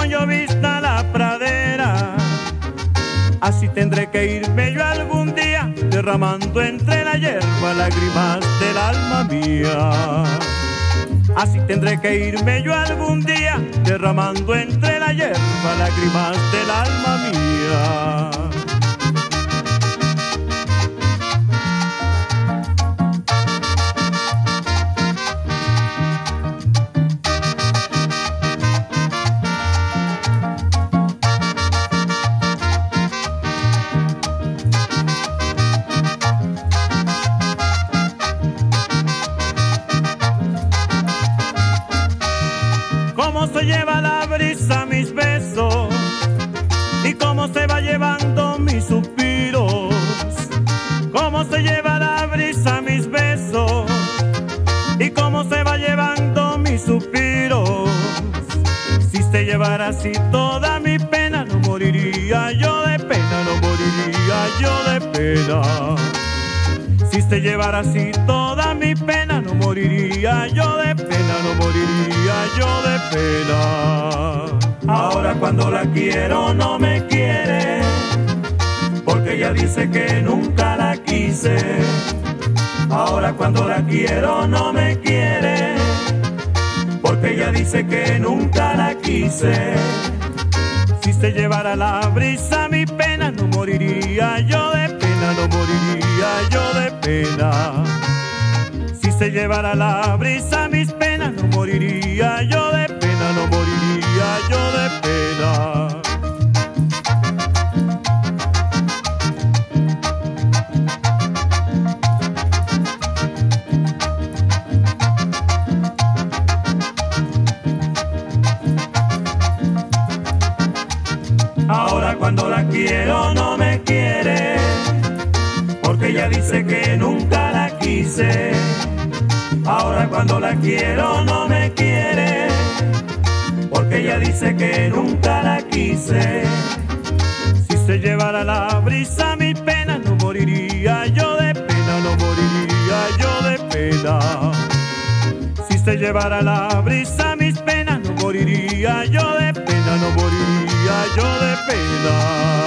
llovizna la pradera, así tendré que irme yo algún día, derramando entre la hierba lágrimas del alma mía. Así tendré que irme yo algún día, derramando entre la hierba lágrimas del alma mía. Cómo se lleva la brisa mis besos y cómo se va llevando mis suspiros. Cómo se lleva la brisa mis besos y cómo se va llevando mis suspiros. Si se llevara así toda mi pena, no moriría yo de pena, no moriría yo de pena. Si se llevara así toda mi pena, no moriría yo de pena, no moriría yo de pena. Ahora cuando la quiero no me quiere, porque ella dice que nunca la quise. Ahora cuando la quiero no me quiere, porque ella dice que nunca la quise. Si se llevara la brisa mi pena, no moriría yo de pena, no moriría yo de pena. Si se llevara la brisa mis penas, no moriría yo de pena, no moriría yo de pena. Ahora cuando la quiero no me quiere, porque ella dice que nunca la quise. Ahora cuando la quiero no me quiere, porque ella dice que nunca la quise. Si se llevara la brisa mi pena, no moriría yo de pena, no moriría yo de pena. Si se llevara la brisa mis penas, no moriría yo de pena, no moriría yo de pena.